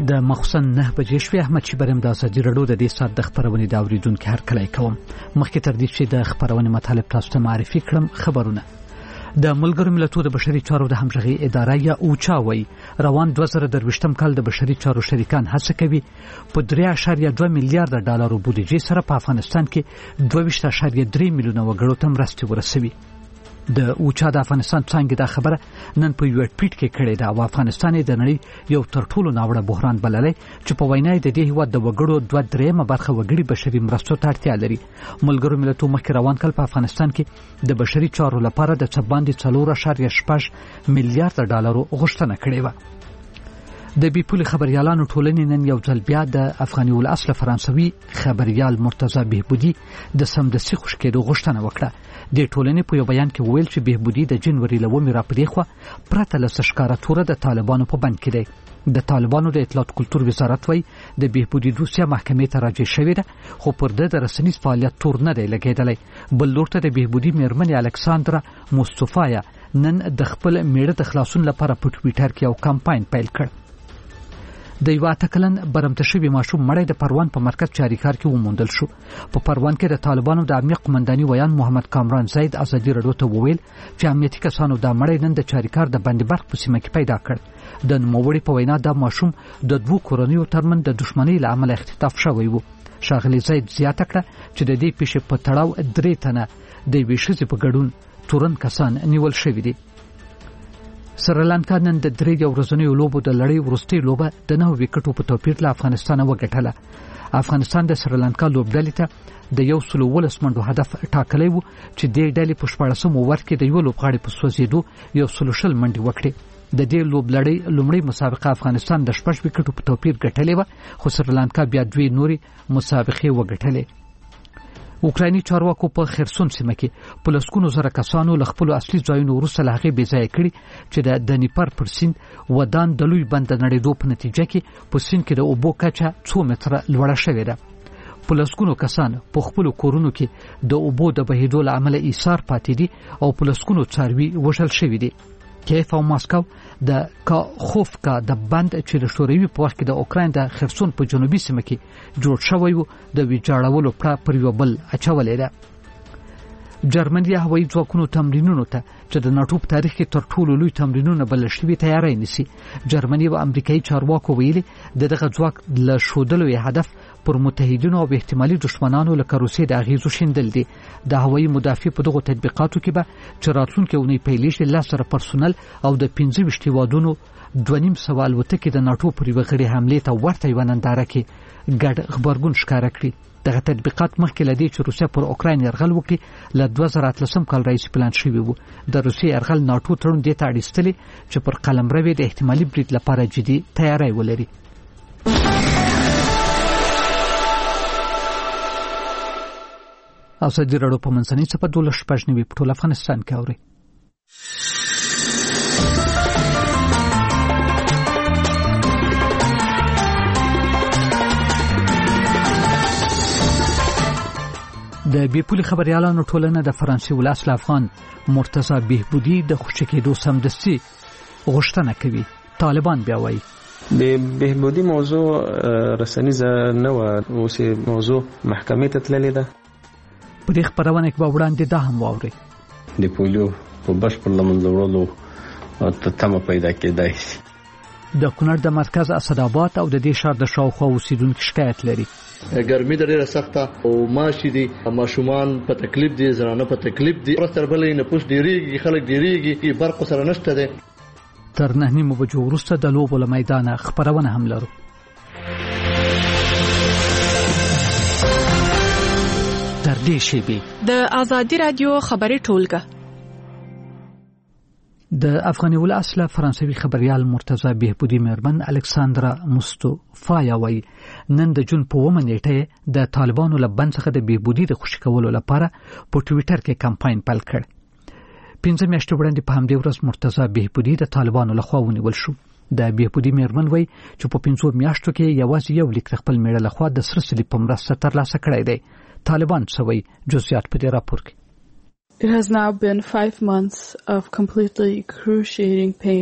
د مخصن 9 بجې شوې احمد شیبرم د ازادي رادیو د دې سات د خبرونې د اوریدونکو هر کله کوم مخکې تر دې چې د خبرونې مطالب تاسو ته معرفي کړم خبرونه د ملګرو ملتونو د بشري چارو د همغږي اداره یا اوچا وای روان 2023م کال د بشري چارو شریکان هڅه کوي په 3.2 میلیارډ ډالر بودیجې سره په افغانستان کې 22.3 میلیونه وګړو ته مرستې ورسوي د اوچا د افغانستان څنګه دا خبره نن په یو ټویټ کې کړې ده او افغانستان د نړۍ یو تر ټولو ناوړه بحران بللی چې په وینا د دې هیواد د وګړو 2.3 برخه وګړي بشري مرستو ته اړتیا لري ملګرو ملتونو مخکې روان کال په افغانستان کې د بشري چارو لپاره د څباندې 4.6 میلیارډ ډالر غوښتنه کړې و د بیپول خبريالانو ټولنې نن یو ځل بیا د افغاني الاصل فرانسوي خبريال مرتضی بهبودي د سمدستي خوشکېدو غوښتنه وکړه د ټولنې په یو بیان کې ویل چې بهبودي د جنوري لومړۍ راپدې خو پرته له سشکاراتوره د طالبانو په بند کې دی د طالبانو د اطلاعات کلتور وزارت وای د بهبودي دوسیه محکمې ته راجع شوې ده خو پر د رسنیز فعالیت تور نه دی لګیدلی بل لور ته د بهبودي میرمن الکساندرا مصطفی نن د خپل میړه د خلاصون لپاره په ټویټر کې یو کمپاین پیل کړ د یو اتکلن برمته شوی ماشوم مړی د پروان په مرکز چاریکار کې وموندل شو په پروان کې د طالبانو د امنیت قومنداني ویان محمد کامران زید ازادي رادیو ته وویل چې امنیتي کسانو د مړی نن د چاریکار د بندبرغ په سیمه کې پیدا کړ د نوموړي په وینا د ماشوم د دوه کورنیو ترمن د دښمنۍ له امله اختطاف شوی و شاغلي زید زیاته کړه چې د دې پیښې په تړاو 3 تنه د ویشزي په ګډون تورن کسان نیول شوی دي سریلانکا نن د 3 ورځنیو لوبو د لړۍ وروستۍ لوبه د 9 وکټو په توپیر له افغانستان وګټله افغانستان د سریلانکا لوبډلې ته د 112 منډو هدف ټاکلی و چې د ډلې په 14 اوور کې د یو لوبغاړي په سوځېدو 130 منډې وکړې د دې لوبلړۍ لومړی مسابقه افغانستان د 6 وکټو په توپیر ګټلې و خو سریلانکا بیا 2 نوري مسابقې وګټلې اوکرایني چارواکو په خرسون سیمه کې په لسګونو زره کسانو له خپل اصلي ځایونو وروسته له هغې بې ځایه کړي چې د دنیپر پر سیند ودان د لوی بند د نړېدو په نتیجه کې په سیند کې د اوبو کچه 2 متره لوړه شوې ده په لسګونو کسان په خپل کورونو کې د اوبو د بهیدو له امله ایثار پاتې دي او په لسګونو څاروي وژل شوي دي کیف او ماسکو د کاخوفکا د بند چې د شوروي په وخت کې د اوکراین د خرسون په جنوبي سیمه کې جوړ شوی و د ویجاړولو پر یو بل اچولې ده جرمني هوایي ځواکونو تمرینونو ته چې د ناتو په تاریخ کې تر ټولو لوی تمرینونه بل شوي تیاری نیسي جرمني او امریکایي چارواکو ویلي دغه ځواک له شودلو هدف پر متحدینو او احتمالي دشمنانو لکه روسیې د اغیزو شیندل دي د هوایي مدافع په دغه تطبیقاتو کې به چې راتلونکي اونۍ پیلېږي 10 پرسونل او د 15 هیوادونو 2.5 الوتکې د ناتو پر وغړي حمله ته ورته یو ننداره کې ګډ خبرګون ښکارا کړی دغه تطبیقات مخکې لدی چې روسیا پر اوکراین يرغل وکړي ل 2013 کال رئیس پلان شوی وو د روسیې يرغل ناتو تړون د تاړیستلې چې پر قلمرو د احتمالي برید لپاره جدي تیاری ولري ازادي رادیو په منځنۍ صفه 12 په ټول افغانستان کې اوري د بیپول خبريالانو ټولنه د فرانسوي الاصل افغان مرتضی بهبودي د خوشکېدو سمدستي غوښتنه کوي طالبان بیا وایي د بهبودي موضوع رسنیزه نه و اوس موضوع محکمې ته تللې ده په دې خبرونه کې به وړاندې دا هم واوري د پولیو په بشپړ لمنځورولو تمه پیدا کېدای شي د کونړ د مرکز اسداباد او د دې شهر د شاوخوا اوسیدونکو شکایت لري ګرمي ډیره سخته او ماشي دي ماشومان په تکلیف دي زنانه په تکلیف دي پرستر بلې نه پوښ ډیریږي خلک ډیریږي برق سره نشته دي تر 9 بجو وروسته د لوبو له میدان خبرونه هم لرو تر دې شی د ازادي رادیو خبري ټولګه د افغاني الاصل فرانسوي خبريال مرتضی بهبودي میرمن الکساندرا مصطفی وای نن د جون په 1 نیټه د طالبانو لبن څخه د بهبودي د خوشی کولو لپاره په ټویټر کې کمپاین پیل کړ 15 میاشتې وړاندې په همدې ورځ مرتضی بهبودي د طالبانو لخوا ونیول شو د بهبودي میرمن وای چې په 15 میاشتو کې یوازې یو لیک خپل میړه لخوا د سره سلی په مرسته ترلاسه کړی دی طالبان سوي جزئیات په دې راپور کې It has now been 5 months of completely excruciating pain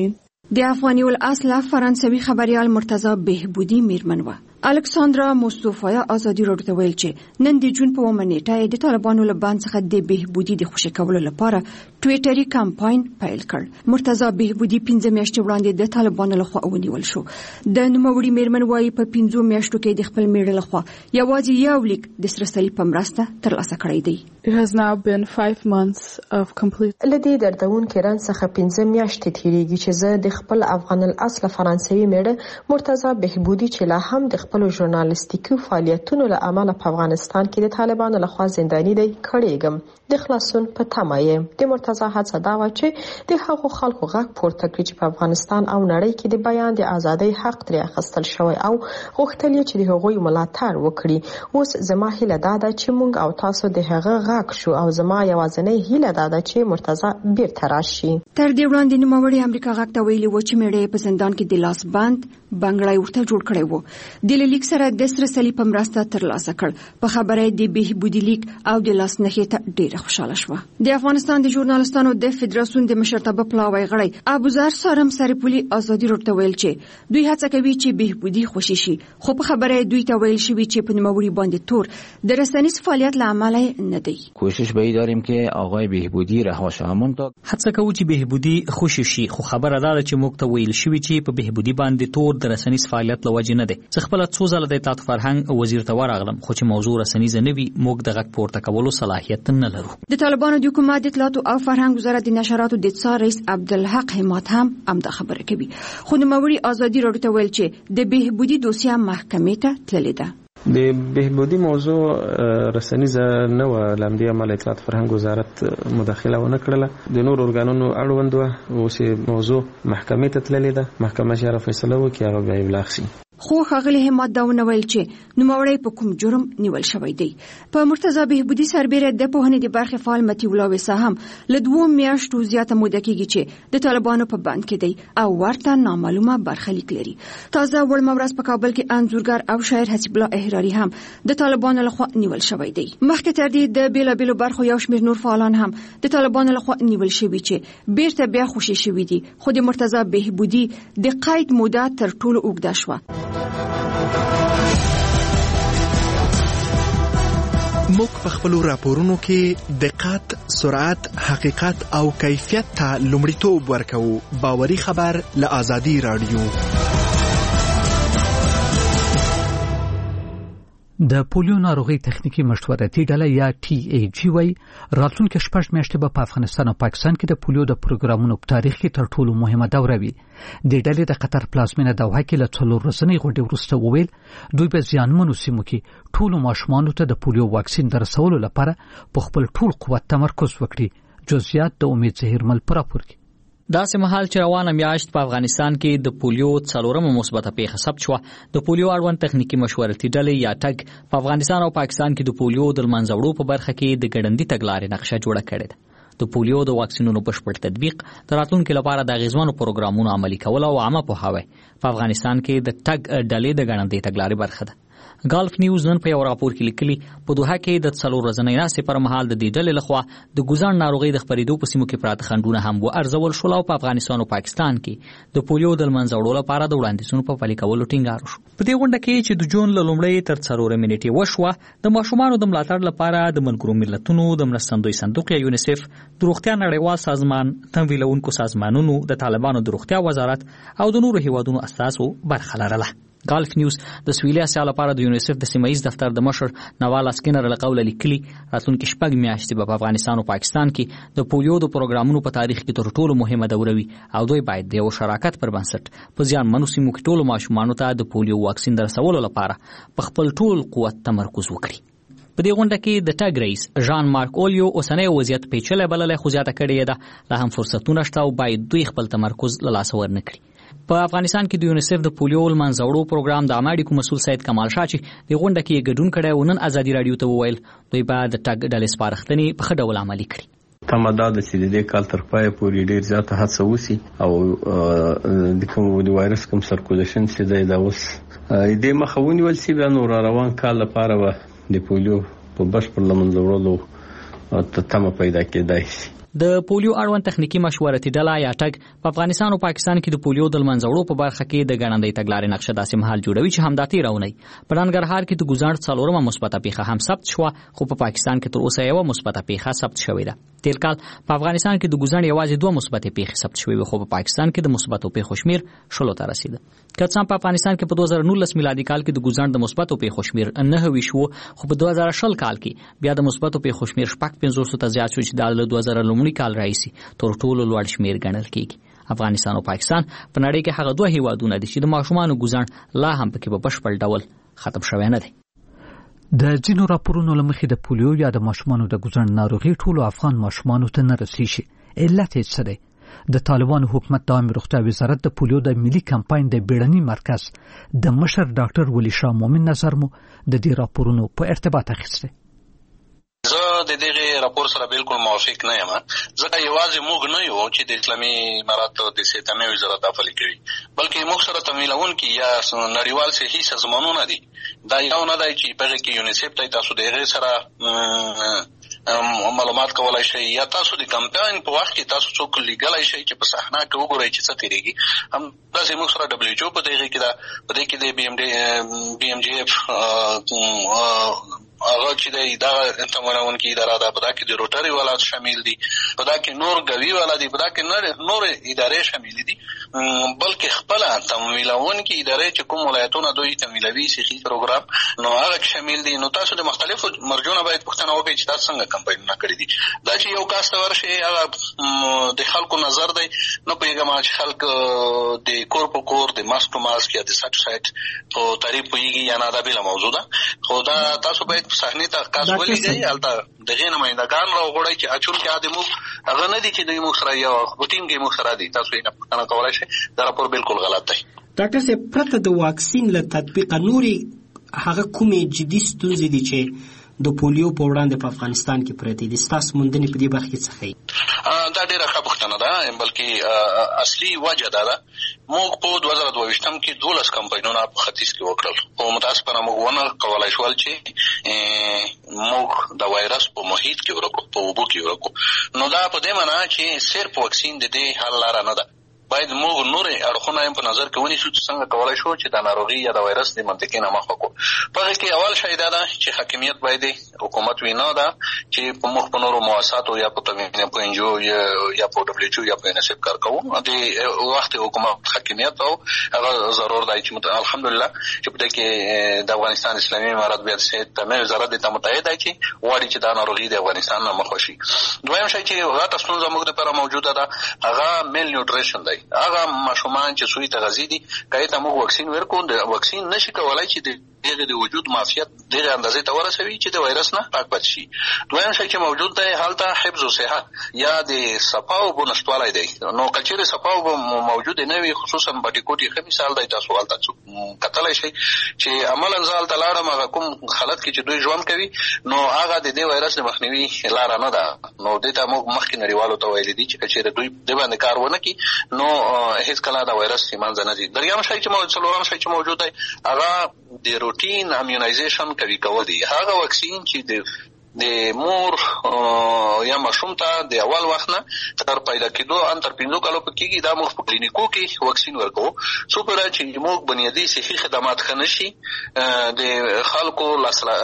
د افغاني الاصل فرانسوي خبريال مرتضی بهبودی میرمن و الکساندرا مصطفی ازادي راډیو ته ویل چې نن د جون په 1 نیټه د طالبانو له بند څخه د بهبودی د خوشی کولو لپاره ټویټري کمپاین پیل کړ. مرتضی بهبودی 15 میاشتې وړاندې د طالبانو لخوا ونیول شو. د نوموړي میرمن وايي په 15 میاشتو کې د خپل میړه لخوا یوازې یو لیک د سره صلیب په مرسته ترلاسه کړی دی. It has now been 5 months of complete. لدی دردون کېران څخه 15 میاشتې تیریږي چې زه د خپل افغان الاصل فرانسوي میړه مرتضی بهبودی چې لا هم د خپل ژورنالیستیکي فعالیتونو له امله په افغانستان کې د طالبانو لخوا زنداني دی کړیږم. د خلاصون په تمه یم. د مرتضی هڅه دا و چې د هغو خلکو غږ پورته کړي چې په افغانستان او نړۍ کې د بیان د ازادۍ حق ترې اخیستل شوی او غوښتل یې چې د هغوی ملاتړ وکړي. اوس زما هیله دا ده چې موږ او تاسو د هغه غږ شو او زما یوازینۍ هیله دا ده چې مرتضی بیرته راشي. تر دې وړاندې نوموړي امریکا غږ ته ویلي و چې میړه په زندان کې د لاس بند بنگړای ورته جوړ کړی و. د لیک سره د سره صلیب په مرسته ترلاسه کړ. په خبره د بهبودی لیک او د لاس نښې ته ډیره خوشاله شوه. د افغانستان د ژورنالستانو د فدراسیون د مشرتابه پلاوی غړی ابوذر سارم سرپولي ازادي راډیو ته ویل چې دوی هڅه کوي چې بهبودی خوشی شي، خو په خبره دوی ته ویل شوی چې په نوموړي باندې تور د رسنیز فعالیت له امله نه دی. کوشش به داریم که آقای بهبودی رها شه. همونطور هڅه کوو چې بهبودی خوشی شي، خو خبره ده چې موږ ته ویل شوی چې په بهبودی باندې تور د رسنیز فعالیت لوجه نه دی. څه خپل څو ځله د اطلاعات فرهنګ وزیر ته ورغلم، خو چې موضوع رسنیز نه وي موږ د غږ پورته کولو صلاحیت نه لرو. د طالبانو د حکومت د اطلاعات او فرهنګ وزارت د نشراتو د څار رئیس عبدالحق حماد هم امدا خبره کوي. خو نوموړي ازادي راډیو ته ویل چې د بهبودی دوسیه محکمې ته تللې ده. د بهبودی موضوع رسنیز نه و، لامدی عمل اطلاعات فرهنګ وزارت مداخله ونه کړله. د نور ارګانونو اړوند و اوس موضوع محکمې ته تللې ده. محکمه چې فیصله وکړي هغه به ابلاغ شي. خو ښاغلي حماد دا ونویل چې نوموړی په کوم جرم نیول شوی دی. په مرتضی بهبودی سربیره د پوهنې د برخې فعال مطیع الله ویسا هم له 2 میاشتو زیاته موده کېږي چې د طالبانو په بند کې دی او ورته نامعلومه برخلیک لري. تازه وړمه ورځ په کابل کې انځورګر او شاعر حسیب الله احراري هم د طالبانو لخوا نیول شوی دی. مخکې تر دې د بیلابیلو برخو یو شمېر نور فعالان هم د طالبانو لخوا نیول شوي چې بیرته بیا خوشي شوي دي، خو د مرتضی بهبودی د قید موده تر ټولو اوږده شوه. موږ په خپل راپورونو کې دقت، سرعت، حقیقت او کیفیت ته لومړیتوب ورکوو. باوري خبر له ازادي راډیو. د پولیو ناروغي تخنیکی مشورتي ډله یا TAG وای راتلونکي 6 میاشتې په افغانستان او پاکستان کې د پولیو د پروګرامونو په تاریخ کې تر ټولو مهمه دوره وي. د ډلې د قطر پلازمینه دوحه کې له 4 ورځې غونډې وروسته وویل دوی به زیانمنو سیمو کې ټولو ماشومانو ته د پولیو واکسین درسولو لپاره په خپل ټول قوت تمرکز وکړي. جزئیات د امید زهیرمل پر راپور کې. داسې مهال چې روانه میاشت په افغانستان کې د پولیو 4مه مثبته پیښه ثبت شوه، د پولیو اړوند تخنیکی مشورتي ډلې یا ټګ په افغانستان او پاکستان کې د پولیو د منځوړو په برخه کې د ګړندۍ تګلارې نقشه جوړه کړې ده. د پولیو د واکسینونو بشپړ تطبیق د راتلونکي لپاره د اغیزمنو پروګرامونو عملي کول او عامه پوهاوی په افغانستان کې د ټګ ډلې د ګړندۍ تګلارې برخه ده. ګالف نیوز نن په یو راپور کې لیکلي په دوحه کې د 4 ورځې ناستې پر مهال د دې ډلې لخوا د ګوزان ناروغي د خپرېدو په سیمو کې پراته خنډونه هم وارزول شول او په افغانستان او پاکستان کې د پولیو د منځوړو لپاره د وړاندیزونو په پلي کولو ټینګار وشو. په دې غونډه کې چې د جون له لومړۍ تر 4 نیټې وشوه، د ماشومانو د ملاتړ لپاره د ملګرو ملتونو د مرستندوی صندوق یا یونیسف، د روغتیا نړیوال سازمان، تمویلونکو سازمانونو، د طالبانو د روغتیا وزارت او د نورو هیوادونو اساسو برخه لرله. ګالف نیوز د سویلي اسیا لپاره د یونیسف د سیمایي دفتر د مشر نوالا سکینر له قوله لیکلي راتلونکي 6 میاشتې په افغانستان او پاکستان کې د پولیو د پروګرامونو په تاریخ کې تر ټولو مهمه دوره وي او دوی باید د یو شراکت پر بنسټ په زیانمنو سیمو کې ټولو ماشومانو ته د پولیو واکسین درسولو لپاره په خپل ټول قوت تمرکز وکړي. په دې غونډه کې د ټګ رئیس ژان مارک اولیو اوسنۍ وضعیت پیچلې بللې خو زیاته کړې ده، لا هم فرصتونه شته او باید دوی خپل تمرکز له لاسه ورنکړي. په افغانستان کې د یونیسف د پولیو منځوړو پروګرام د عامه اړیکو مسؤل سید کمال شاه چې د غونډه کې ګډون کړی و نن ازادي راډیو ته وویل دوی به د ټګ ډلې سپارښتنې په ښه ډول عملي کړي. تمه دا ده چې د دې کال تر پایه پورې ډېر زیاته هڅه وشي او د کوم د وایرس کوم سرکولیشن چې دی دا اوس دې مخه ونیول شي، بیا نو را روان کال لپاره به د پولیو په بشپړ له منځه وړلو تمه پیدا کېدای شي. د پولیو اړوند تخنیکی مشورتي ډله یا ټګ په افغانستان او پاکستان کې د پولیو د منځوړو په برخه کې د ګڼندې تګلارې نقشه داسې مهال جوړوي چې همداتي راونی. په ننګرهار کې د ګزارډ څلورمه مثبته پیښه هم ثبت شوه، خو په پاکستان کې تر اوسه یو مثبته پیښه ثبت شوې ده. تیر کال په افغانستان کې د ګزارډ یوازې 2 مثبته پیښې ثبت شوې، خو په پاکستان کې د مثبتو پیښو شمیر 16 ته رسیده. که څنګه په افغانستان کې په 2019 میلادي کال کې د ګزارډ د مثبتو پیښو شمیر 9 شو، خو په 2020 کال کې بیا د مثبتو پیښو شمیر 550 ته زیات شو چې د 2000 کال راځي تر ټولو لوړ شمیر ګڼل کیږي. افغانستان او پاکستان په نړۍ کې هغه 2 هیوادونه دي چې د ماشومانو ګزارډ لا هم پکې په بشپړ ډول ختم شوی نه دی. د ځینو راپورونو لمخې د پولیو یا د ماشومانو د ګزارډ ناروغي ټولو افغان ماشومانو ته نه رسیږي. علت یې څه دی؟ د طالبانو حکومت د عامه روغتیا وزارت د پولیو د ملي کمپاین د بیړني مرکز د مشر ډاکټر ولی شاه مومن نظر مو د دې راپورونو په ارتباط اخیسته. زه د دې راپور سره بالکل موافق نه یم، ځکه یوازې موږ نه یو چې د اسلامي امارات د صحت وزارت داخلي کوي، بلکې موږ سره تمویلون کې یا نړیوال صحي سازمانونه دي. دا یو نه دی چې په کې یونیسف ته تاسو د هغې سره معلومات کولای شي، یا تاسو د کمپاین په وخت کې تاسو څوک لیږلی شي چې په صحنه کې وګورئ چې څه تېرېږي. همداسې موږ سره WHO په دې کې ده، په دې کې د BMGF هغه چې دی دا تمویلونکې اداره ده، په دا کې د روټري والا شامل دي، په دا کې نور ګوي والا دي، په دا کې نور ادارې شامل دي، بلکې خپله تمویلونکې ادارې چې کوم ولایتونه دوی تمویلوي صحي پروګرام نو هغه شامل دي. نو تاسو د مختلفو مرجونو باید پوښتنه وکړئ چې تاسو څنګه کمپاینونه کړي دي. دا چې یو کاس ته ورشي هغه د خلکو نظر دی، نه پوهېږم چې خلک د کور په کور د ماسک ټو ماسک یا د سایټ ټو سایټ په تعریف پوهېږي یا نه، دا بېله موضوع ده. خو دا تاسو باید صحنې ته کاس ولیږئ، هلته د هغې نمایندګان راوغواړئ چې اچونکي د موږ هغه نه دي چې دوی موږ سره یو په ټیم کې موږ سره دي. تاسو یې نه پوښتنه کولی شئ. دا راپور بالکل غلط دی. ډاکټر صاحب، پرته د واکسین له تطبیقه نورې هغه کومې جدي ستونزې دي چې د پولیو په وړاندې په افغانستان کې پرتې دي، ستاسو موندنې په دې برخه کې څه ښیي؟ دا ډېره ښه پوښتنه ده، بلکې اصلي وجه دا ده موږ په 2022 کې 12 کمپاینونه په ختیځ کې وکړل، خو متاسفانه موږ ونه کولی شول چې موږ د وایرس په محیط کې ورکو، په اوبو کې ورکو. نو دا په دې معنا چې صرف واکسین د دې حل لاره نه ده، باید موږ نورې اړخونه هم په نظر کې ونیسو چې څنګه کولی شو چې د ناروغي یا د وایرس د منطقې نه مخ وکړو. په هغې کې اول شی دا ده چې حاکمیت باید حکومت وي، نه ده چې په موږ په نورو مؤسساتو یا په NGO یا په WHO یا په UNICEF کار کوو. د وخت حکومت حاکمیت او هغه ضرور دی چې الحمدلله چې په دې کې د افغانستان اسلامي امارات بیا صحت وزارت ته متحد دی چې غواړي چې دا ناروغي د افغانستان نه مخ وشي. دویم شی چې غټه ستونزه موږ دپاره موجوده ده هغه میل نیوټریشن دی. هغه ماشومان چې سوی تغذیه دي که ته موږ واکسین ورکو، د واکسین نشي کولای چې د هغه د وجود معافیت دغه اندازې ته ورسوي چې د وایرس نه پاک پاتې شي. دویم شی چې موجود دی هلته حفظ او صحت یا د صفا اوبو نشتوالی دی. نو که چېرې صفا اوبه موجودې نه وي، خصوصا بټي یې ښه مثال دی، تاسو هلته کتلی شئ چې عملا زه هلته لاړم، هغه کوم حالت کې چې دوی ژوند کوي نو هغه د دې وایرس د مخنیوي لاره نه ده. نو دې ته موږ مخکې نړیوالو ته ویلي دي چې که چېرې دوی دې باندې کار ونه کړي نو هیڅ کله د وایرس له منځه نه ځي. دریم شی چې څلورم شی چې موجود دی هغه د روټین امیونایزیشن کوي کول دي. هغه واکسین چې د مور یا ماشوم ته د اول وخت نه تر پیدا کېدو تر 5 کالو پورې کېږي، دا موږ په کلینیکو کې واکسین ورکوو څو پورې چې موږ بنیادي صحي خدمات ښه نه شي، د خلکو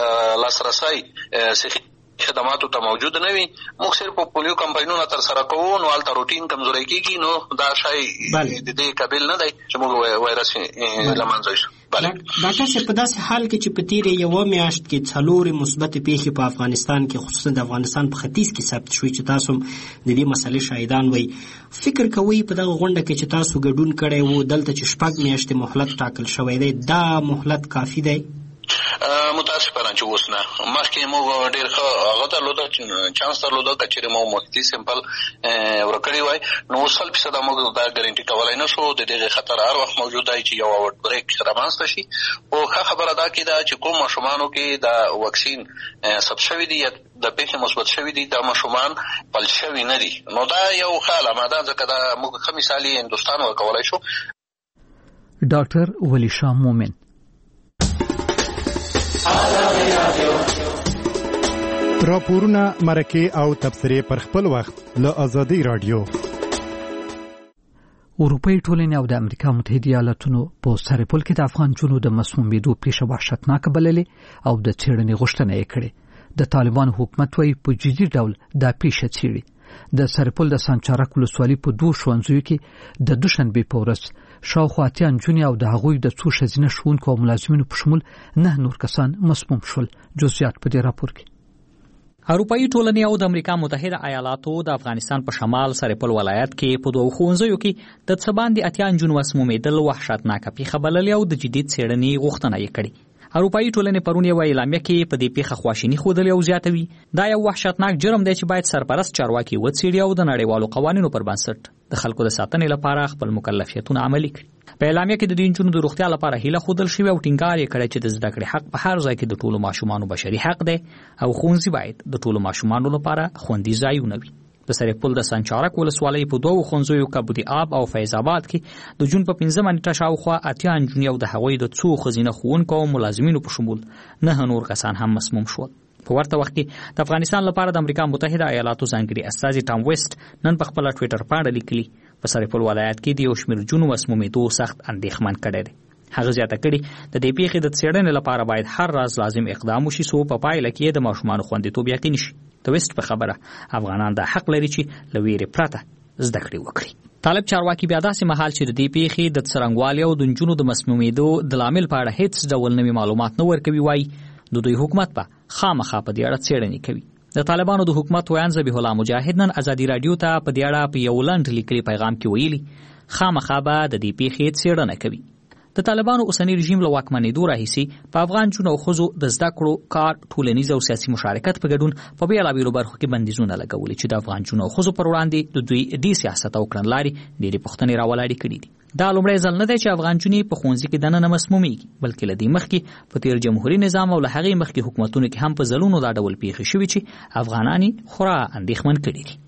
لاسرسی صحي خدماتو ته موجود نه وي. موږ صرف په پولیو کمپاینونه تر سره کوو، نو هلته روټین کمزوری کېږي، نو دا شی د دې قابل نه دی چې موږ وایرس له منځه یوسو. ډاکټر صاحب، په داسې حال کې چې په تېرې یوه میاشت کې 4 مثبتې پیښې په افغانستان کې خصوصا د افغانستان په ختیځ کې ثبت شوي چې تاسو د دې مسلې شاهدان وئ، فکر کوئ په دغه غونډه کې چې تاسو ګډون کړی و دلته چې 6 میاشتې مهلت ټاکل شوی دی، دا مهلت کافي دی؟ متاسفانه چې اوس نه، مخکې موږ ډېر ښه هغه درلوده چانس درلوده که چېرې موږ محیطي سیمپل ورکړی وای نو اوس 100% موږ دا ګارنټي کولی نه شو. د دغې خطر هر وخت موجود دی چې یو آوټ بریک رامنځته شي. خو ښه خبره دا کېده چې کوم ماشومانو کې دا واکسین ثبت شوي دي یا د پیښې مثبت شوي دي، دا ماشومان پلس شوي نه دي. نو دا یو ښه علامه ده، ځکه دا موږ ښه مثال یې هندوستان ورکولی شو. ډاکټر ولی شاه مومن. راپورونه مرکه او تبصرې پر خپل وخت له آزادۍ رادیو. اروپאי ټولنې او د امریکا متحده ایالاتونو په سرپل کې د افغان جنونو د مسمومیدو پیښه وحشتناک بللې او د څېړنې غوښتنه یې کړې. د طالبان حکومت وايي په جدي ډول دا پیښه څېړي. د سرپل د سانچارک ولسوالۍ په 2 ښوونځیو کې د دوشنبه په ورځ شاوخوا 80 نجونې او د هغوی د څو ښځینه ښوونکو او ملازمینو په شمول 9 نور کسان مسموم شول. جزئیات په دې راپور کې. اروپאי ټولنې او د امریکا متحده ایالاتو د افغانستان په شمال سرپل ولایت کې په 2 ښوونځیو کې د څه باندې 80 نجونو مسمومیدل وحشتناک پیښه بللې او د جدي څېړنې غوښتنه یې کړې. اروپאי ټولنې پرون یو اعلامیه کې په دې پیښه خواشیني ښودلې او زیاتوي دا یو وحشتناک جرم دی چې باید سرپرست چارواکي وڅېړي او د نړیوالو قوانینو پر بنسټ د خلکو د ساتنې لپاره خپل مکلفیتونه عملي کړي. په اعلامیه کې د دې نجونو د روغتیا لپاره هیله ښودل شوې او ټینګار یې کړی چې د زده کړې حق په هر ځای کې د ټولو ماشومانو بشري حق دی او ښوونځي باید د ټولو ماشومانو لپاره خوندي ځایونه وي. د سرپل د سانچارک ولسوالۍ په 2 ښوونځیو کبودي آب او فیض آباد کې د جون په 15 نیټه شاوخوا 80 نجونې او د هغوی د څو ښځینه ښوونکو او ملازمینو په شمول 9 نور کسان هم مسموم شول. په ورته وخت کې د افغانستان لپاره د امریکا متحده ایالاتو ځانګړي استازي ټام ویسټ نن په خپل ټوئیټر باندې لیکلي په سرپل ولایت کې د یو شمېر جنونو مسمومیدو سخت اندېښمن کړی دی. هغه زیاته کړي د دې پیښې د څېړنې لپاره باید هر راز لازم اقدام وشي څو په پایله کې د ماشومانو خوندیتوب یقیني شي. د ویسټ په خبره افغانان د حق لري چې له ویرې پرته زده کړې وکړي. طالب چارواکي بیا داسې مهال چې د دې پیښې د څرنګوالي او د نجونو د مسمومیدو د لامل په اړه هیڅ ډول نوي معلومات نه ورکوي وایي د دوی حکومت په خامخا په دې اړه څېړنې کوي. د طالبانو د حکومت ویان ذبیح الله مجاهد نن ازادي رادیو ته په دې اړه په یو لنډ لیکلي پیغام کې ویلي خامخا به د دې پیښې څېړنه کوي. د طالبانو اوسنی رژیم له واکمنېدو راهیسې په افغان جنونو او ښځو د زده کړو کار ټولنیز او سیاسي مشارکت په ګډون په بېلابېلو برخو کې بندیزونه لګولي چې د افغان جنونو او ښځو پر وړاندې د دوی دې سیاست او کړنلارې ډېرې پوښتنې راولاړې کړي دي. دا لومړی ځل نه دی چې افغان جنې په ښوونځي کې دننه مسمومیږي بلکې له دې مخکې په تیر جمهوري نظام او له هغې مخکې حکومتونو کې هم په ځلونو دا ډول پیښې شوي چې افغانان یې خورا اندېښمن کړي دي.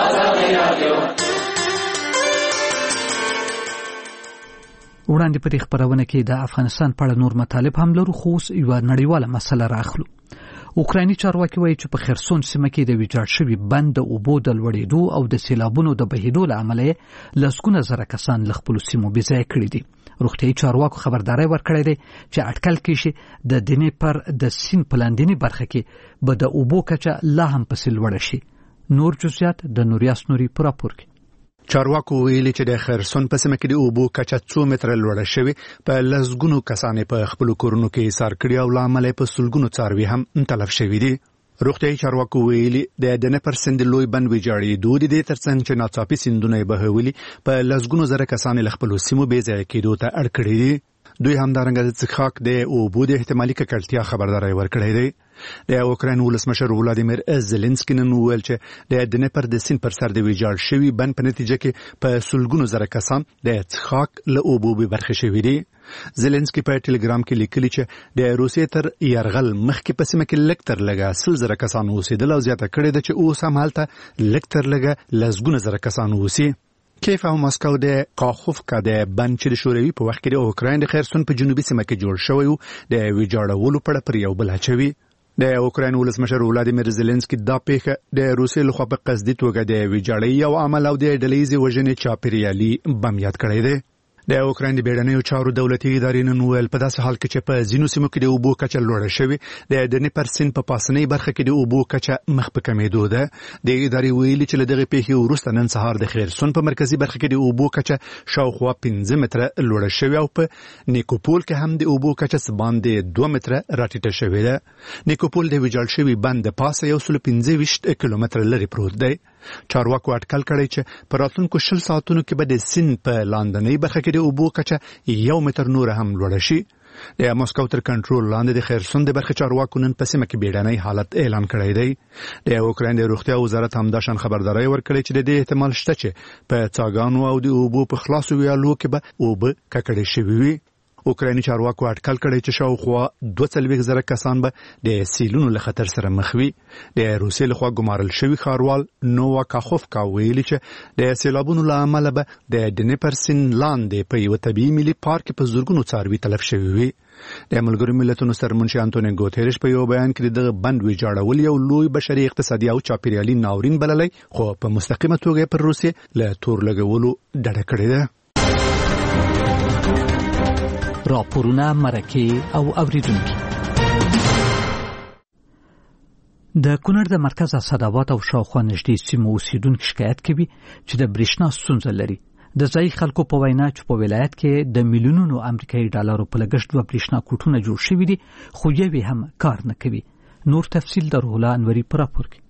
وړاندې په دې خبرونه کې د افغانستان په اړه نور مطالب هم لرو خو اوس یوه نړیواله مسله راخلو. اوکرایني چارواکي وایي چې په خرسون سیمه کې د ویجاړ شوي بند د اوبو د لوړېدو او د سیلابونو د بهېدو له امله لسګونه زره کسان له خپلو سیمو بېځایه کړي دي. روغتیایي چارواکو خبرداری ورکړی دی چې اټکل کېږي د دنیپر د سیند په لاندینۍ برخه کې به د اوبو کچه لا هم پسې لوړه شي. نور جزئیات د نوریاس نوري په راپور کې. چارواکو ویلي چې د خرسون په سیمه کې د اوبو کچه 2 متره لوړه شوې په لسګونو کسانې په خپل کورونو کې ایثار کړي او لامل په سلګونو څاروي هم تلف شوي دي. روغتیایي چارواکو ویلي د دنپر سیند لوی بند ویجاړېدو د دې ترڅنګ چې ناڅاپي سیندونه بهولي په لسګونو زره کسانې له خپلو سیمو بېځایه کېدو ته اړ کړي دي. دوی همدارنګه د څښاک د اوبو د احتمالي ککړتیا خبرداری ورکړی دی. د اوکراین ولسمشر ولادیمیر زيلنسکي نن وویل چې د دنپر د سیند پر سر د ویجاړ شوي بند په نتیجه کې په سلګونو زره کسان د څښاک له اوبو بې برخې شوي دي. زيلنسکي په ټلګرام کې لیکلي چې د روسیې تر یرغل مخکې په سیمه کې لږ تر لږه 100 زره کسان اوسېدل او زیاته کړې ده چې اوس هم هلته لږ تر لږه لسګونه زره کسان اوسي. کیف او مسکو د قاخوفکا د بند چې د شوروي په وخت کې د اوکراین د خرسون په جنوبي سیمه کې جوړ شوی و د ویجاړولو په اړه پر یو بل اچوي. د اوکراین ولسمشر ولادیمیر زيلنسکي دا پیښه د روسیې لخوا په قصدي توګه د ویجاړۍ او عمل او د ډلهیزې وژنې چاپیریالي بم یاد کړی دی. د اوکراین د بیړنیو چارو دولتي ادارې نن ویل په داسې حال کې چې په ځینو سیمو کې د اوبو کچه لوړه شوې د دنپر سیند په پاسنۍ برخه کې د اوبو کچه مخ په کمېدو ده. د ادارې ویلي چې له دغې پیښې وروسته نن سهار د خرسون په مرکزي برخه کې د اوبو کچه شاوخوا 15 متره لوړه شوې او په نیکوپول کې هم د اوبو کچه څه باندې 2 متره راټیټه شوې ده. نیکوپول د ویجاړ شوي بند د پاسه 125 کیلومتره لرې پروت دی. چارواکو اټکل کړی چې په راتلونکو 20 ساعتونو کې به د سیند په لاندنۍ برخه کې د اوبو کچه 1 متر نور هم لوړه شي. د مسکو تر کنټرول لاندې د خرسون د برخې چارواکو نن په سیمه کې بیړنی حالت اعلان کړی دی. د اوکراین د روغتیا وزارت هم دا شان خبرداری ورکړی چې د دې احتمال شته چې په څاګانو او د اوبو په خلاصو ویالو کې به اوبه ککړې شوي وي. اوکرایني چارواکو اټکل کړی چې شاوخوا 2,000 کسان به د سیلونو له خطر سره مخ وي. د روسیې لخوا ګمارل شوی ښاروال نووا کاخوفکا ویلي چې د سیلابونو له امله به د ډنیپر سیند لاندې په یو طبیعي ملي پارک په زورګونو څاروي تلف شوي وي. د ملګرو ملتونو سرمنشي انټونیو ګوتریش په یو بیان کې د بند ویجاړول یو لوی بشري اقتصادي او چاپیریالي ناورین بللی، خو په مستقیمه توګه پر روسیې له تور لګولو ډډه کړې ده. راپورونه، مرکې او اوریدونکي. د کونړ د مرکز اسداباد او شاوخوا نږدې سیمو اوسیدونکي شکایت کوي چې د برېښنا ستونزه لري. د ځایي خلکو په وینا چې په ولایت کې د میلیونونو امریکایي ډالرو په لګښت دوه برېښنا کوټونه جوړ شوي دي، خو یوې هم کار نه کوي. نور تفصیل د روح الله انوري په راپور کې.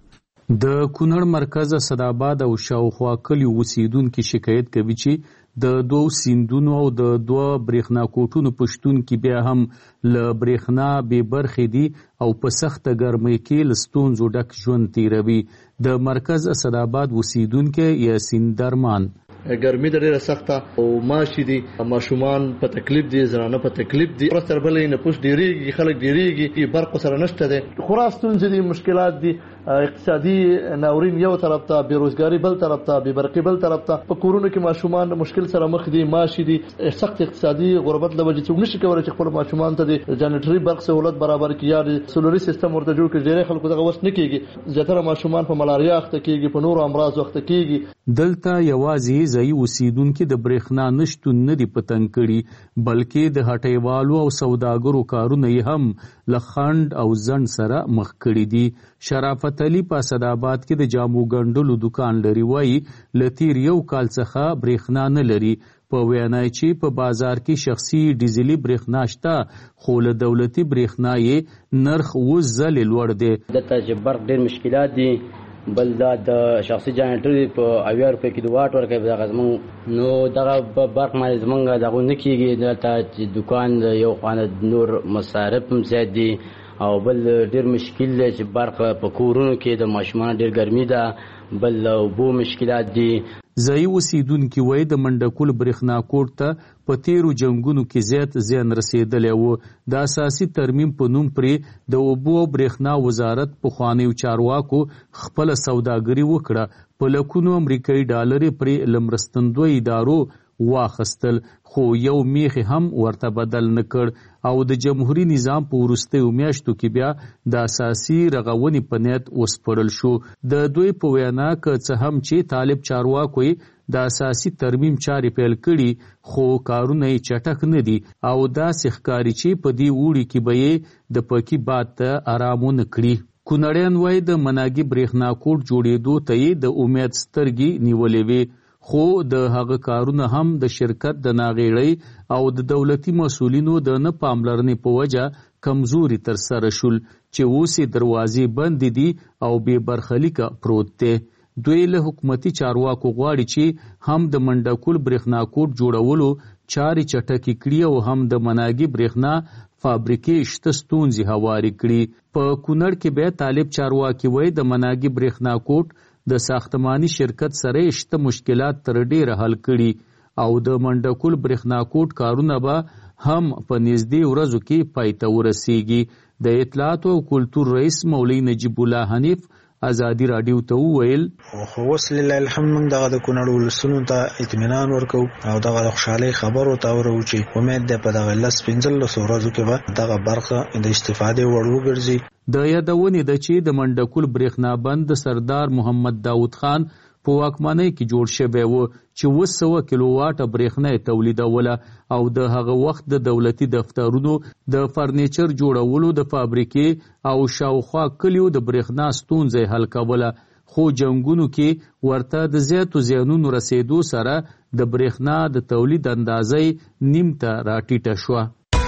د کونړ مرکز اسداباد او شاوخوا کلیو اوسیدونکي شکایت کوي چې د دوه سیندونو او د دوه برېښنا کوټونو په شتون کې بیا هم له برېښنا بې برخې دي او په سخته ګرمۍ کې له ستونزو ډک ژوند تیروي. د مرکز اسداباد اوسیدونکی یاسین درمان: ګرمي د ډیره سخته او ماشي دي، ماشومان په تکلیف دي، زنانه په تکلیف دي، پرستر بلې نه پوش ډیریږي، خلک ډیریږي، برق سره نشته دي، خورا ستونزې دي، مشکلات دي، اقتصادي ناورین یو طرف ته، بیروزګاری بل طرف ته، بې برقي بل طرف ته، په کورونو کې ماشومان مشکل سره مخ دي، ماشي دي، سخت اقتصادي غربت له وجې څوک نشي کولی چې خپل ماشومان ته د جنریټري برق سہولت برابر کړي یا د سولري سیستم ورته جوړ کړي. ډېری خلکو دغه وس نه کېږي، زیاتره ماشومان په ملاریا اخته کېږي، په نورو امراض اخته کېږي. دلته یوازې ځایي اوسیدونکي د برېښنا نشتون نه دي په تنګ کړي، بلکې د هټیوالو او سوداګرو کارونه یې هم له خنډ او ځنډ سره مخ کړي دي. شرافت علي په اسداباد کې د جامو ګنډلو دکان لري، وایي له تیر یو کال څخه برېښنا نه لري. په وینا چې په بازار کې شخصي ډیزلي برېښنا شته، خو له دولتي برېښنا یې نرخ 10 ځلې لوړ دی. دلته چې برق ډېر مشکلات دي، بل دا د شخصي جنریټر په 80 روپۍ کې د واټ ورکوي، دغه زمونږ نو دغه برق باندې زمونږ دغه نه کېږي. دلته چې دکان یو خانه نور مصارف هم زیات دي او بل ډېر مشکل دی چې برق په کورونو کې د ماشومان ډېر ګرمي ده، بل اوبو مشکلات دي. ځایي اوسیدونکي وایي د منډکول برېښنا کوټ ته په تیرو جنګونو کې زیات زیان رسېدلی و. د اساسي ترمیم په نوم پرې د اوبو او برېښنا وزارت پخوانیو چارواکو خپله سوداګري وکړه، په لکونو امریکایي ډالرې پرې له مرستندویو ادارو واخیستل، خو یو میخې هم ورته بدل نه کړ او د جمهوریت نظام په وروستیو میاشتو کې بیا د اساسي رغونې په نیت وسپړل شو. د دوی په وینا که څه هم چې طالب چارواکو د اساسي ترمیم چارې پیل کړي، خو کارونه یې چټک نه دي او داسې ښکاري چې په دې اوړي کې به یې د پکې باد ته آرام ونه کړي. کونړیان وایي د مناګي برېښنا کوټ جوړېدو ته یې د امید سترګې نیولې وې، خو د هغه کارونه هم د شرکت د ناغېړۍ او د دولتي مسؤلینو د نه پاملرنې په وجه کمزوري تر سره شول چې اوس یې دروازې بندې دي او بې برخلیکه پروت دی. دوی له حکومتي چارواکو غواړي چې هم د منډکول برېښنا کوټ جوړولو چارې چټکې کړي او هم د مناګي برېښنا فابریکې شته ستونزې هوارې کړي. په کونړ کې بیا طالب چارواکي وایي د مناګي برېښنا کوټ د ساختماني شرکت سره شته مشکلات تر ډیره حل کړي او د منډکول برېښنا کوټ کارونه به هم په نږدې ورځو کې پای ته ورسیږي. د اطلاعات او کلتور رئیس مولوي نجیب الله حنیف ازادي راډیو ته وویل: خو اوس لله الحمد موږ دغه د کونړ ولسونو ته اطمینان ورکو او دغه د خوشحالۍ خبر ورته اورو چې امید ده په دغه 15 ورځو کې به دغه برخه د استفادې وړ وګرځي. د یادونې ده چې د منډکول برېښنا بند سردار محمد داود خان په واکمنۍ کې جوړ شوی و چې 200 کیلو واټه برېښنا یې تولیدوله او د هغه وخت د دولتي دفترونو د فرنیچر جوړولو د فابریکې او شاوخوا کلیو د برېښنا ستونزې حل کوله، خو جنګونو کې ورته د زیاتو زیانونو رسېدو سره د برېښنا د تولید اندازې نیم ته راټیټه شوه.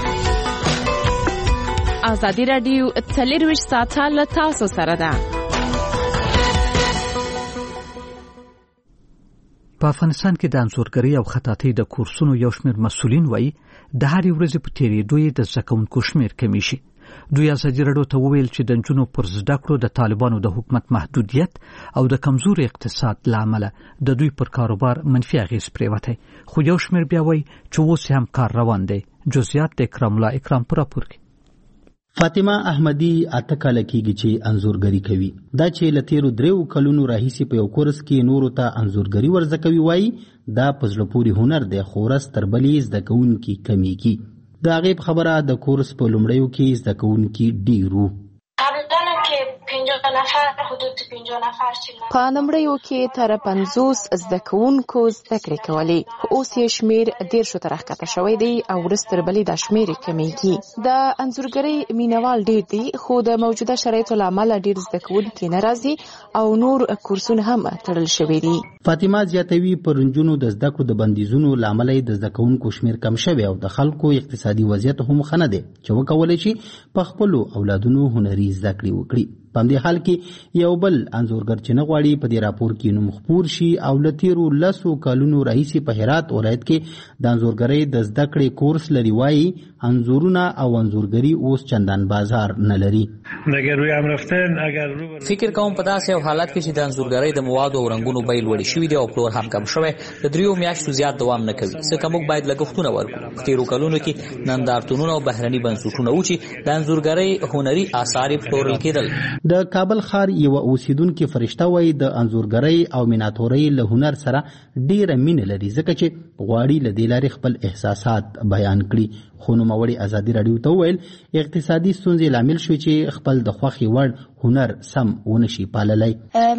ازادي راډیو 24 ساعته له تاسو سره ده. په افغانستان کې د انځورګرۍ او خطاطۍ د کورسونو یو شمېر مسؤلین وایي د هرې ورځې په تېرېدو یې د زده کوونکو شمېر کمی شي. دوی ازادي راډیو ته وویل چې د نجونو پر زده کړو د طالبانو د حکومت محدودیت او د کمزوري اقتصاد له امله د دوی پر کاروبار منفي اغېز پرېوتی، خو یو شمېر بیا وایي چې اوس هم کار روان دی. جزئیات د اکرام الله اکرام پر راپور فاطمه احمدی اته کاله کېږي چې انځورګري کوي. دا چې له تیرو 3 کلونو راهیسې په یو کورس کې نورو ته انځورګري ورزده کوي وایي دا په زړه پورې هنر دی خو ورځ تر بلې زده کوونکي کمیږي. د هغې په خبره د کورس په لومړیو کې زده کوونکي ډېرو. په لومړیو کې تر 50 زده کوونکو زده کړې کولې خو اوس یې شمېر 10 ته راښکته شوی دی او ورځ تر بلې دا شمېر کمیږي. د انځورګرۍ مینوال ډېر دي خو د موجوده شرایطو له امله ډېر زده کوونکي نه راځي او نور کورسونه هم تړل شوي دي. فاطمه زیاتوي پر نجونو د زده کړو د بندیزونو له امله د زده کوونکو شمېر کم شوی او د خلکو اقتصادي وضعیت هم ښه نه دی چې وکولی شي په خپلو اولادونو هنري زده کړې وکړي. په همدې حال کې یو بل انځورګر چې نه غواړي په دې راپور کې نوم خپور شي او له تیرو 10 کلونو راهیسې په هرات ولایت کې د انځورګرۍ د زده کړې کورس لري وایي انځورونه او انځورګري اوس چندان بازار نه لري. فکر کوم په داسې یو حالت کې چې د انځورګرۍ د موادو او رنګونو بیې لوړې شوي دي او پلور هم کم شوی د 3 میاشتو زیات دوام نه کوي ځکه موږ باید لګښتونه ورکړو. په تیرو کلونو کې نندارتونونه او بهرني بنسټونه و چې د انځورګرۍ هنري آثار پلورل کېدل. د کابل ښار یو اوسیدونکو فرشته وایي د انځورګرۍ او میناتورۍ له هنر سره ډیره مینه لري ځکه چې غواړي له دې لارې خپل احساسات بیان کړي. خو نوموړي ازادي راډیو ته وویل اقتصادي ستونزې لامل شوي چې خپل د خوښې وړ هنر سم ونشي پاللی.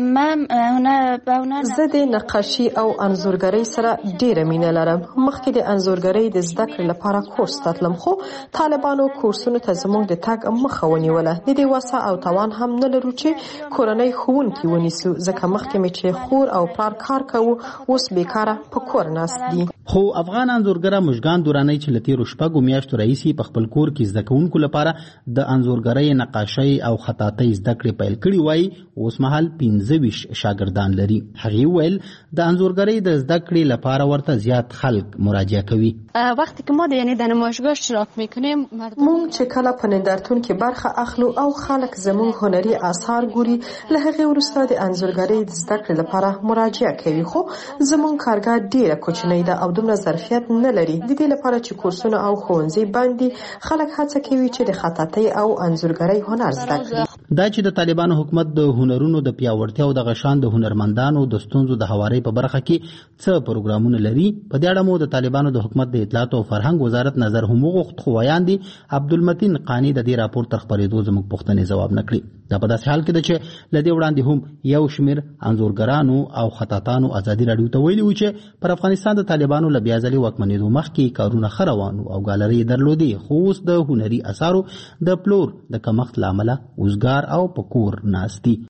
زه د نقاشي او انځورګرۍ سره ډیره مینه لرم. مخکې د انځورګرۍ د زده کړې لپاره کورس ته تلم خو طالبانو کورسونو ته زموږ د تګ مخه ونیوله. د دې وسه او توان هم نه لرو چې کورنۍ ښوونکي ونیسو ځکه مخکې مې چې خور او پلار کار کوو اوس بیکاره په کور ناست دي. خو افغان انځورګره مژګان دورانۍ چې له تیرو 6 میاشتو راهیسې په خپل کور کې زده کوونکو لپاره د انځورګرۍ نقاشۍ او خطاطۍ زده کړې پیل کړي وایي اوس مهال 25 شاګردان لري. هغې ویل د انځورګرۍ د زده کړې لپاره ورته زیات خلک مراجعه کوي. وقتی که ما د نمایشگاه اشتراک میکنیم موږ چې کله په نندارتون کې برخه اخلو او خلک زموږ هنري آثار ګوري له هغې وروسته د انځورګرۍ د زده کړې لپاره مراجعه کوي. خو زموږ کارګاه ډیره کوچنۍ ده او دومره ظرفیت نه لري. د دې لپاره چې کورسونه او ښوونځي باندې خلک هڅه کوي چې د خطاطۍ او انځورګرۍ هنر زده کړي. دا چې د طالبانو حکومت د هنرونو د پیاوړتیا او د غشان د هنرمندانو د ستونزو د هواري په برخه کې څه پروګرامونه لري په دې اړه مو د طالبانو د حکومت د اطلاعات او فرهنګ وزارت نظر هم وغوښت خو ویاندي عبدالمتین قانی د دې راپور تر خبرېدو زموږ پوښتنې ځواب نه کړي. دا په داسې حال کې ده چې له دې وړاندې هم یو شمېر انځورګرانو او خطاطانو ازادي راډیو ته ویلي و چې پر افغانستان د طالبانو له بیا ځلې واکمنېدو مخکې کارونه ښه روان او ګالرۍ درلودې خو اوس د هنري اثارو د پلور د کمښت له امله وزګار او په کور ناست دي.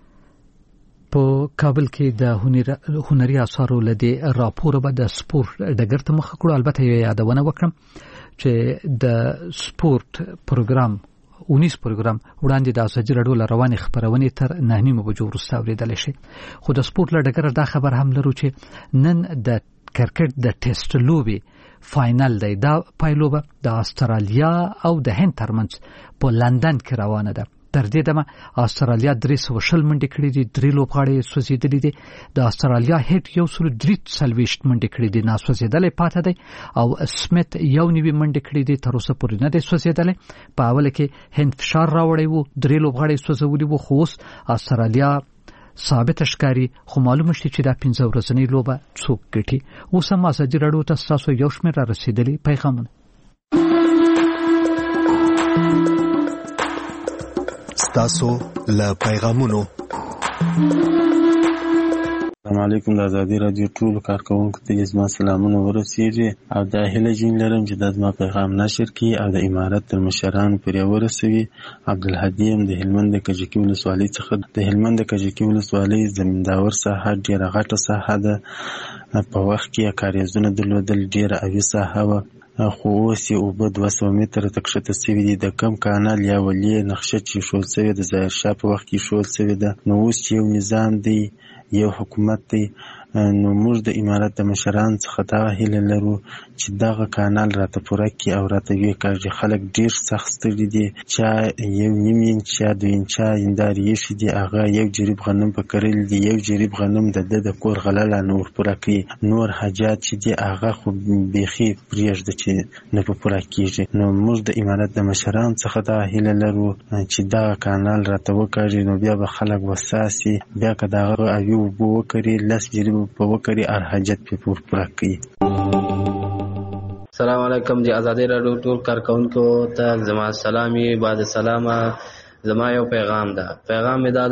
په کابل کې د هنري اثارو له دې راپور به د سپورت ډګر ته مخه کړو. البته یې یادونه وکړم چې د سپورت پروګرام 19 پروګرام وړاندې د ازادي راډیو له روانې خبرونې تر 9 بجو وروسته اورېدلی شي. خو د سپورت له ډګره دا خبر هم لرو چې نن د کرکټ د ټیسټ لوبې فاینل دی. دا پایلوبه د استرالیا او د هند ترمنځ په لندن کې روانه ده. تر دې دمه استرالیا 320 منډې کړې دي، 3 لوبغاړي سوځېدلي دي. د استرالیا هیټ 143 منډې کړې دي، ناسوځېدلی پاتې دی او سمیت 1 منډې کړې دي، تر اوسه پورې نه دی سوځېدلی. په اوله کې هند فشار راوړی وو، 3 لوبغاړي سوځولي وو، خو اوس استرالیا ثابت ښکاري. خو معلومه شي چې دا 15 ورځنۍ لوبه څوک ګټي. اوس هم ازادي راډیو ته ستاسو یو شمېر را رسېدلي پیغامونه. ستاسو له پیغامونو. السلام علیکم. د ازادي راډیو ټول کارکونکو ته زما سلامونه ورسیږي او د هیله جین لرم چې د زما پیغام نشر کړي او د امارت تر مشرانو پورې ورسوي. عبدالهادي د هلمند د کجکي ولسوالۍ څخه. د هلمند د کجکي ولسوالۍ زمینداور ساحه ډیره غټه ساحه ده. په وخت کې کاریزونه درلودل، ډیره اوي ساحه وه، خو اوس یې اوبه 200 متره ته کښته سوي دي. د کم کانال یا ولې نقشه چې ایښول سوې د ظاهرشاه په وخت کې ایښول سوې ده. نو اوس چې یو نظام دی، یو حکومت دی، نو موږ د امارت د مشران څخه دا هیله لرو چې دغه کانال راته پوره کړي او راته ویې کړي. خلک ډیر سخت ستړي دي، چا 1.5 انچ یا 2 انچه هندارې ایښي دي، هغه 1 جریب غنم په کرلي دي، 1 جریب غنم د کور غله لا نور پوره کوي، نور حاجات چې دي هغه خو بیخي پرېږده چې نه په پوره کېږي. نو موږ د امارت د مشران څخه دا هیله لرو چې دغه کانال راته وکړي، نو بیا به خلک وساسي، بیا که دغه اوی اوبه وکړي 10 جریب په وکړي هر حاجت پې پوره کوي. السلام علیکم. د ازادي راډیو ټول کارکونکو ته زما سلامي. بعد سلامه زما یو پیغام ده. پیغام مې دا